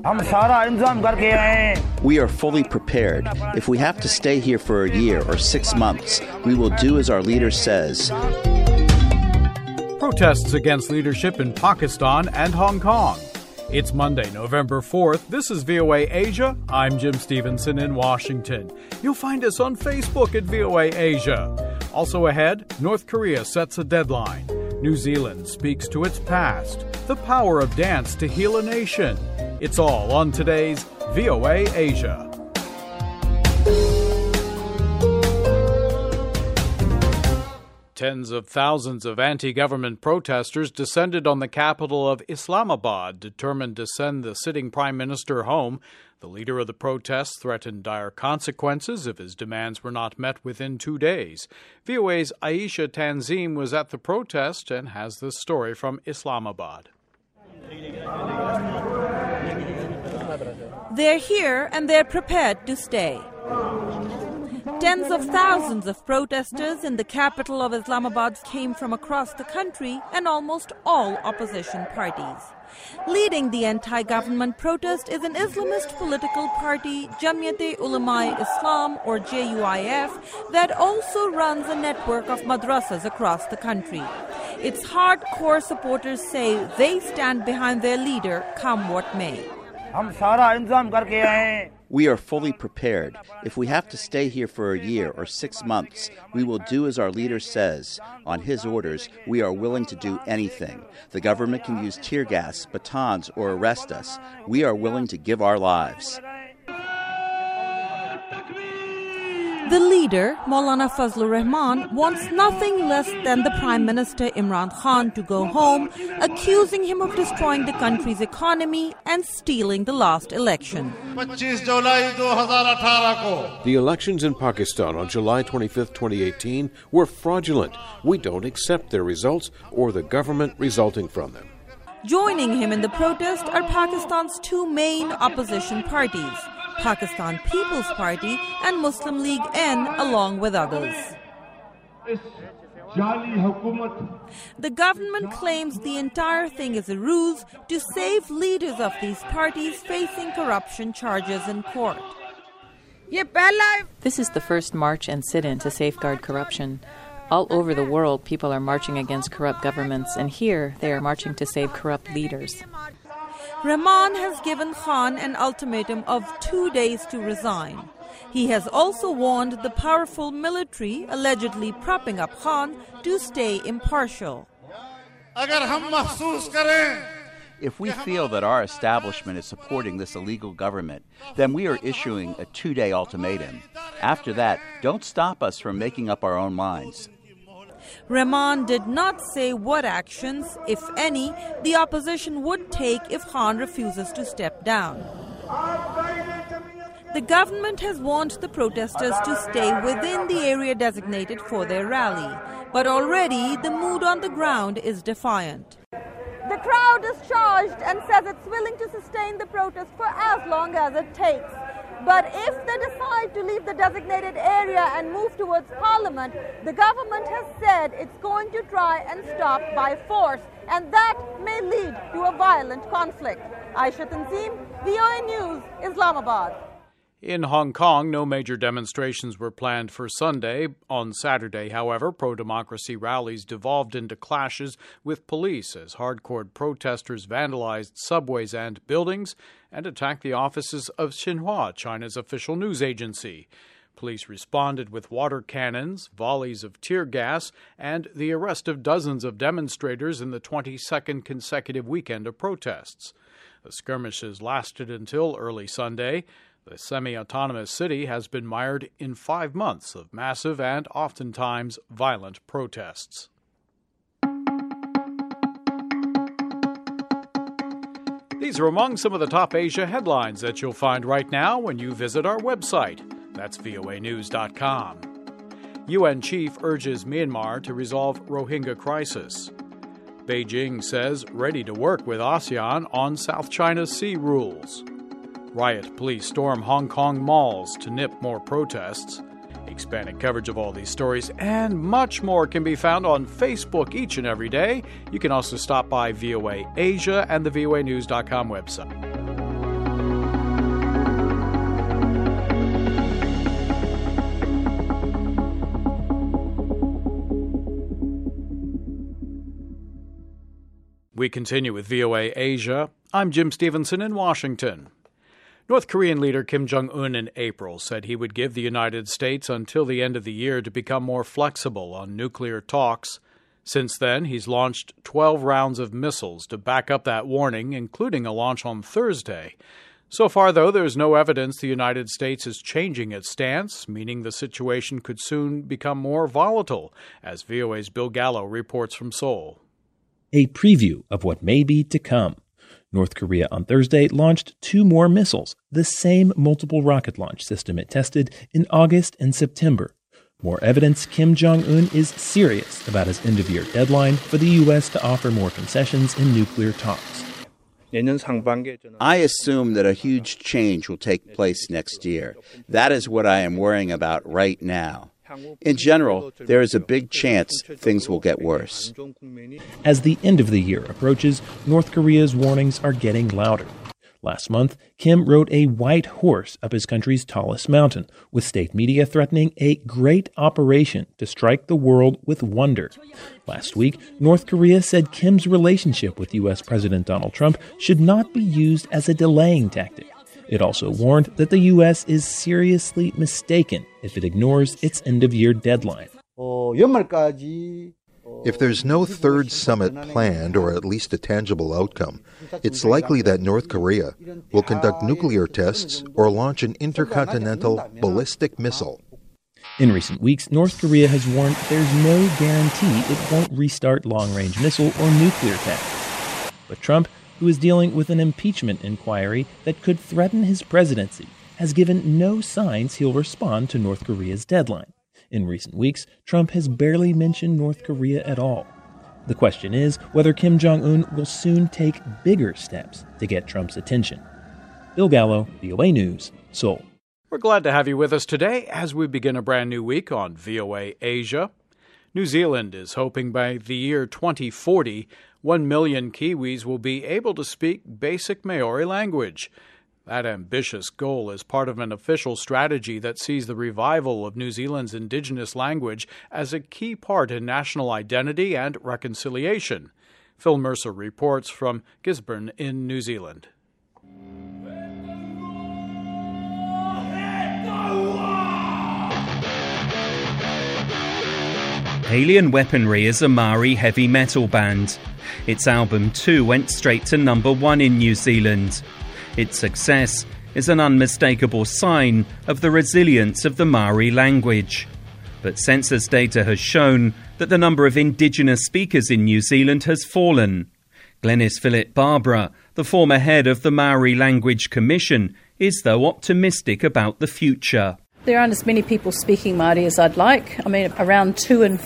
We are fully prepared. If we have to stay here for a year or 6 months, we will do as our leader says. Protests against leadership in Pakistan and Hong Kong. It's Monday, November 4th. This is VOA Asia. I'm Jim Stevenson in Washington. You'll find us on Facebook at VOA Asia. Also ahead, North Korea sets a deadline. New Zealand speaks to its past. The power of dance to heal a nation. It's all on today's VOA Asia. Tens of thousands of anti-government protesters descended on the capital of Islamabad, determined to send the sitting prime minister home. The leader of the protests threatened dire consequences if his demands were not met within 2 days. VOA's Aisha Tanzim was at the protest and has this story from Islamabad. They're here and they're prepared to stay. Tens of thousands of protesters in the capital of Islamabad came from across the country and almost all opposition parties. Leading the anti-government protest is an Islamist political party, Jamiat-e-Ulama-e-Islam or JUIF, that also runs a network of madrasas across the country. Its hardcore supporters say they stand behind their leader, come what may. We are fully prepared. If we have to stay here for a year or 6 months, we will do as our leader says. On his orders, we are willing to do anything. The government can use tear gas, batons, or arrest us. We are willing to give our lives. The leader, Maulana Fazlur Rahman, wants nothing less than the Prime Minister Imran Khan to go home, accusing him of destroying the country's economy and stealing the last election. The elections in Pakistan on July 25, 2018 were fraudulent. We don't accept their results or the government resulting from them. Joining him in the protest are Pakistan's two main opposition parties, Pakistan People's Party and Muslim League N, along with others. The government claims the entire thing is a ruse to save leaders of these parties facing corruption charges in court. This is the first march and sit-in to safeguard corruption. All over the world, people are marching against corrupt governments, and here they are marching to save corrupt leaders. Rahman has given Khan an ultimatum of 2 days to resign. He has also warned the powerful military, allegedly propping up Khan, to stay impartial. If we feel that our establishment is supporting this illegal government, then we are issuing a 2-day ultimatum. After that, don't stop us from making up our own minds. Rahman did not say what actions, if any, the opposition would take if Khan refuses to step down. The government has warned the protesters to stay within the area designated for their rally, but already the mood on the ground is defiant. The crowd is charged and says it's willing to sustain the protest for as long as it takes. But if they decide to leave the designated area and move towards Parliament, the government has said it's going to try and stop by force, and that may lead to a violent conflict. Aisha Tanzim, VOA News, Islamabad. In Hong Kong, no major demonstrations were planned for Sunday. On Saturday, however, pro-democracy rallies devolved into clashes with police as hardcore protesters vandalized subways and buildings and attacked the offices of Xinhua, China's official news agency. Police responded with water cannons, volleys of tear gas, and the arrest of dozens of demonstrators in the 22nd consecutive weekend of protests. The skirmishes lasted until early Sunday. The semi-autonomous city has been mired in 5 months of massive and oftentimes violent protests. These are among some of the top Asia headlines that you'll find right now when you visit our website. That's voanews.com. UN chief urges Myanmar to resolve Rohingya crisis. Beijing says ready to work with ASEAN on South China Sea rules. Riot police storm Hong Kong malls to nip more protests. Expanded coverage of all these stories and much more can be found on Facebook each and every day. You can also stop by VOA Asia and the voanews.com website. We continue with VOA Asia. I'm Jim Stevenson in Washington. North Korean leader Kim Jong-un in April said he would give the United States until the end of the year to become more flexible on nuclear talks. Since then, he's launched 12 rounds of missiles to back up that warning, including a launch on Thursday. So far, though, there's no evidence the United States is changing its stance, meaning the situation could soon become more volatile, as VOA's Bill Gallo reports from Seoul. A preview of what may be to come. North Korea on Thursday launched 2 more missiles, the same multiple rocket launch system it tested in August and September. More evidence Kim Jong-un is serious about his end-of-year deadline for the U.S. to offer more concessions in nuclear talks. I assume that a huge change will take place next year. That is what I am worrying about right now. In general, there is a big chance things will get worse. As the end of the year approaches, North Korea's warnings are getting louder. Last month, Kim rode a white horse up his country's tallest mountain, with state media threatening a great operation to strike the world with wonder. Last week, North Korea said Kim's relationship with U.S. President Donald Trump should not be used as a delaying tactic. It also warned that the U.S. is seriously mistaken if it ignores its end-of-year deadline. If there's no third summit planned, or at least a tangible outcome, it's likely that North Korea will conduct nuclear tests or launch an intercontinental ballistic missile. In recent weeks, North Korea has warned there's no guarantee it won't restart long-range missile or nuclear tests. But Trump, who is dealing with an impeachment inquiry that could threaten his presidency, has given no signs he'll respond to North Korea's deadline. In recent weeks, Trump has barely mentioned North Korea at all. The question is whether Kim Jong-un will soon take bigger steps to get Trump's attention. Bill Gallo, VOA News, Seoul. We're glad to have you with us today as we begin a brand new week on VOA Asia. New Zealand is hoping by the year 2040, 1 million Kiwis will be able to speak basic Maori language. That ambitious goal is part of an official strategy that sees the revival of New Zealand's indigenous language as a key part in national identity and reconciliation. Phil Mercer reports from Gisborne in New Zealand. Alien Weaponry is a Maori heavy metal band. Its album 2 went straight to number 1 in New Zealand. Its success is an unmistakable sign of the resilience of the Maori language. But census data has shown that the number of Indigenous speakers in New Zealand has fallen. Glenys Philip-Barbara, the former head of the Maori Language Commission, is though optimistic about the future. There aren't as many people speaking Māori as I'd like. I mean, around 2 in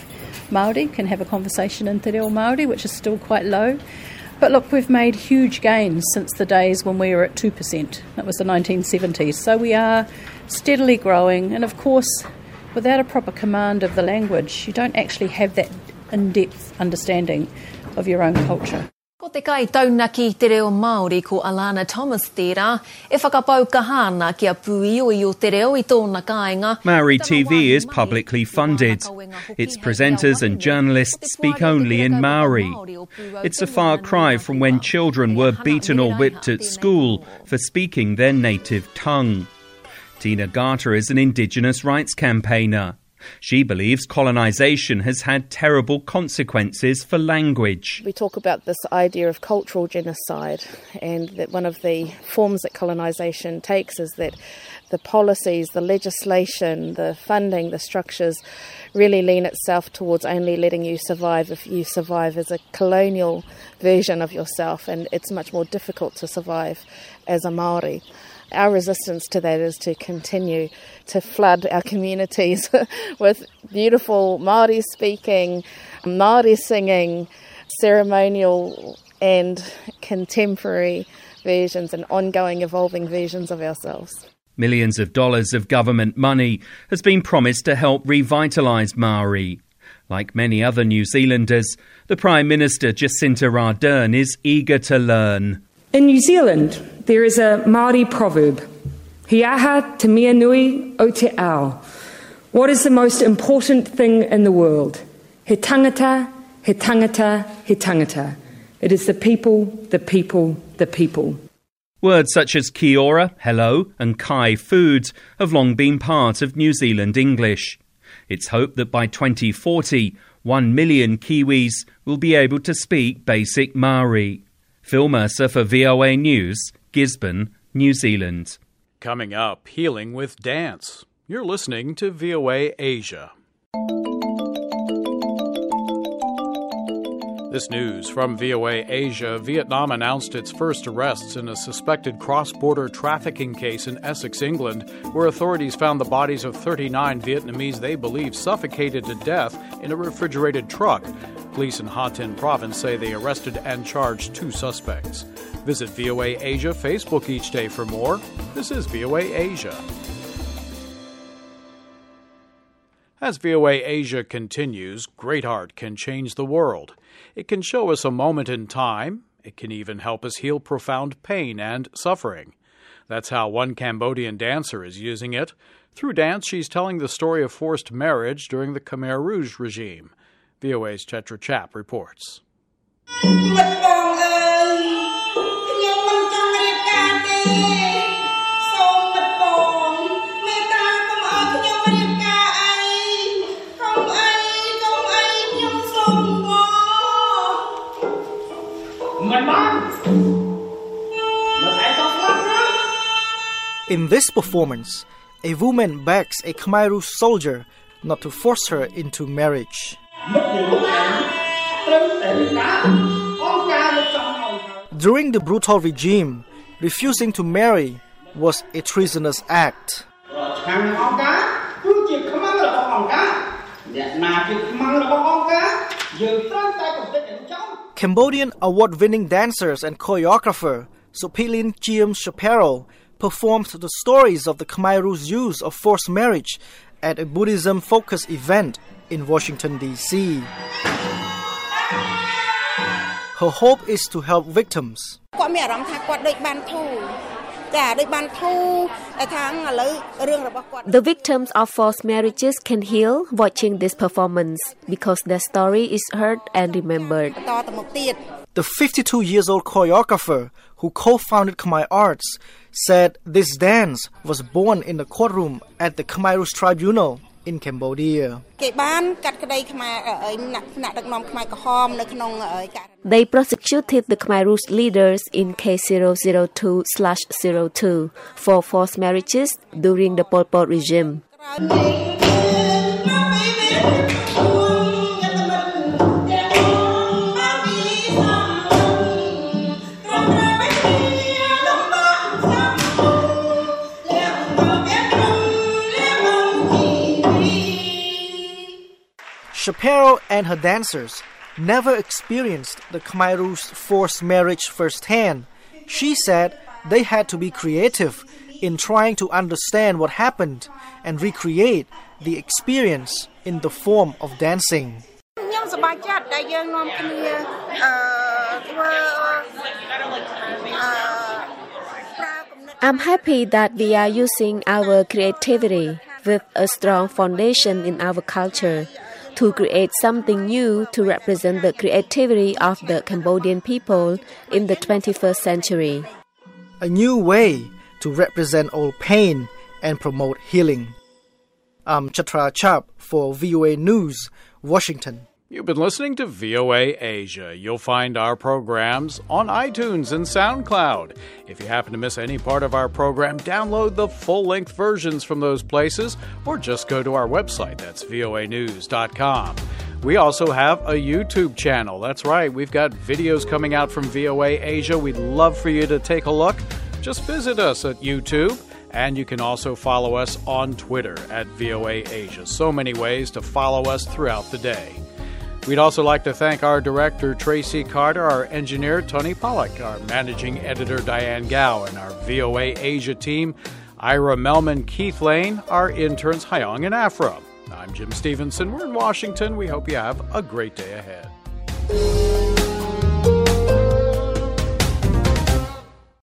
5 Māori can have a conversation in Te Reo Māori, which is still quite low. But look, we've made huge gains since the days when we were at 2%. That was the 1970s. So we are steadily growing. And of course, without a proper command of the language, you don't actually have that in-depth understanding of your own culture. Ko te kai taunaki Te Reo Māori ko Alana Thomas tērā, e whakapau kahana kia puioi o Te Reo I tōna kāinga. Maori TV is publicly funded. Its presenters and journalists speak only in Maori. It's a far cry from when children were beaten or whipped at school for speaking their native tongue. Tina Garter is an Indigenous rights campaigner. She believes colonisation has had terrible consequences for language. We talk about this idea of cultural genocide, and that one of the forms that colonisation takes is that the policies, the legislation, the funding, the structures really lean itself towards only letting you survive if you survive as a colonial version of yourself, and it's much more difficult to survive as a Māori. Our resistance to that is to continue to flood our communities with beautiful Māori speaking, Māori singing, ceremonial and contemporary versions and ongoing evolving versions of ourselves. Millions of dollars of government money has been promised to help revitalise Māori. Like many other New Zealanders, the Prime Minister Jacinda Ardern is eager to learn. In New Zealand, there is a Māori proverb, He aha te mea nui o te ao. What is the most important thing in the world? He tangata, he tangata, he tangata. It is the people, the people, the people. Words such as kia ora, hello, and kai, food, have long been part of New Zealand English. It's hoped that by 2040, 1 million Kiwis will be able to speak basic Maori. Phil Mercer for VOA News, Gisborne, New Zealand. Coming up, healing with dance. You're listening to VOA Asia. This news from VOA Asia. Vietnam announced its first arrests in a suspected cross-border trafficking case in Essex, England, where authorities found the bodies of 39 Vietnamese they believe suffocated to death in a refrigerated truck. Police in Ha Tinh province say they arrested and charged 2 suspects. Visit VOA Asia Facebook each day for more. This is VOA Asia. As VOA Asia continues, great art can change the world. It can show us a moment in time. It can even help us heal profound pain and suffering. That's how one Cambodian dancer is using it. Through dance, she's telling the story of forced marriage during the Khmer Rouge regime. VOA's Chetra Chap reports. In this performance, a woman begs a Khmer Rouge soldier not to force her into marriage. During the brutal regime, refusing to marry was a treasonous act. Cambodian award-winning dancers and choreographer Sopilin Chiem Chaparral performed the stories of the Khmer Rouge use of forced marriage at a Buddhism-focused event in Washington, D.C. Her hope is to help victims. The victims of forced marriages can heal watching this performance because their story is heard and remembered. The 52-year-old choreographer who co-founded Khmer Arts said this dance was born in the courtroom at the Khmer Rouge Tribunal in Cambodia. They prosecuted the Khmer Rouge leaders in case 002/02 for forced marriages during the Pol Pot regime. Chaparral and her dancers never experienced the Khmer Rouge forced marriage firsthand. She said they had to be creative in trying to understand what happened and recreate the experience in the form of dancing. I'm happy that we are using our creativity with a strong foundation in our culture to create something new to represent the creativity of the Cambodian people in the 21st century. A new way to represent old pain and promote healing. I'm Chatra Chap for VOA News, Washington. You've been listening to VOA Asia. You'll find our programs on iTunes and SoundCloud. If you happen to miss any part of our program, download the full-length versions from those places or just go to our website. That's voanews.com. We also have a YouTube channel. That's right, we've got videos coming out from VOA Asia. We'd love for you to take a look. Just visit us at YouTube. And you can also follow us on Twitter at VOA Asia. So many ways to follow us throughout the day. We'd also like to thank our director, Tracy Carter, our engineer, Tony Pollack, our managing editor, Diane Gao, and our VOA Asia team, Ira Melman, Keith Lane, our interns, Hyong and Afra. I'm Jim Stevenson. We're in Washington. We hope you have a great day ahead.